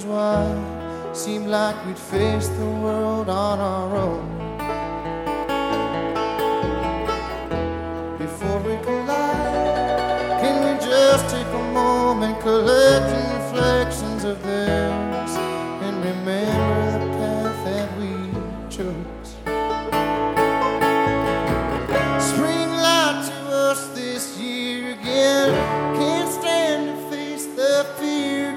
why. Seemed like we'd face the world on our own.